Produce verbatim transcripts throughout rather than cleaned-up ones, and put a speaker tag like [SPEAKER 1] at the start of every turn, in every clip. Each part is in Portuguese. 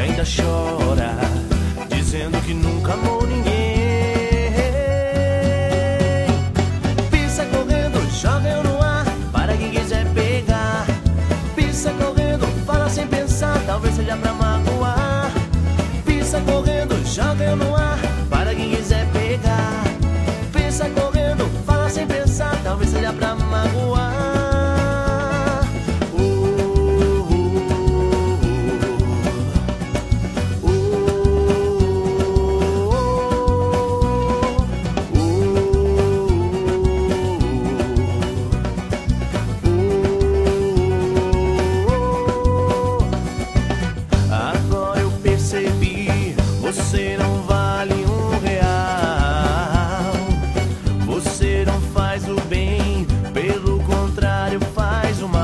[SPEAKER 1] ainda chora, dizendo que nunca amou ninguém. Pisa correndo, joga eu no ar, para quem quiser pegar. Pisa correndo, fala sem pensar, talvez seja pra magoar. Pisa correndo, joga eu no ar, para quem quiser pegar. Pisa correndo, fala sem pensar, talvez seja pra magoar. Você não vale um real. Você não faz o bem, pelo contrário faz o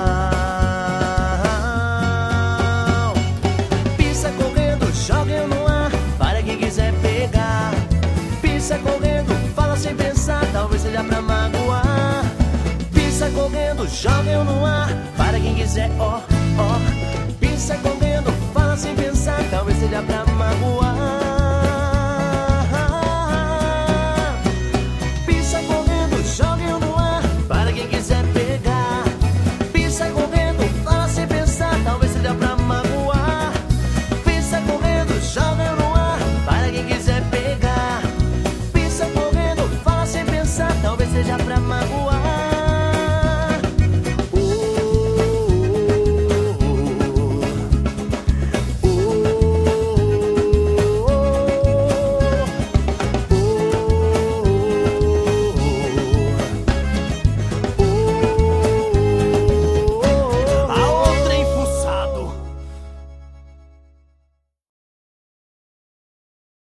[SPEAKER 1] mal. Pisa correndo, joga eu no ar, para quem quiser pegar. Pisa correndo, fala sem pensar, talvez seja pra magoar. Pisa correndo, joga eu no ar, para quem quiser, ó, ó.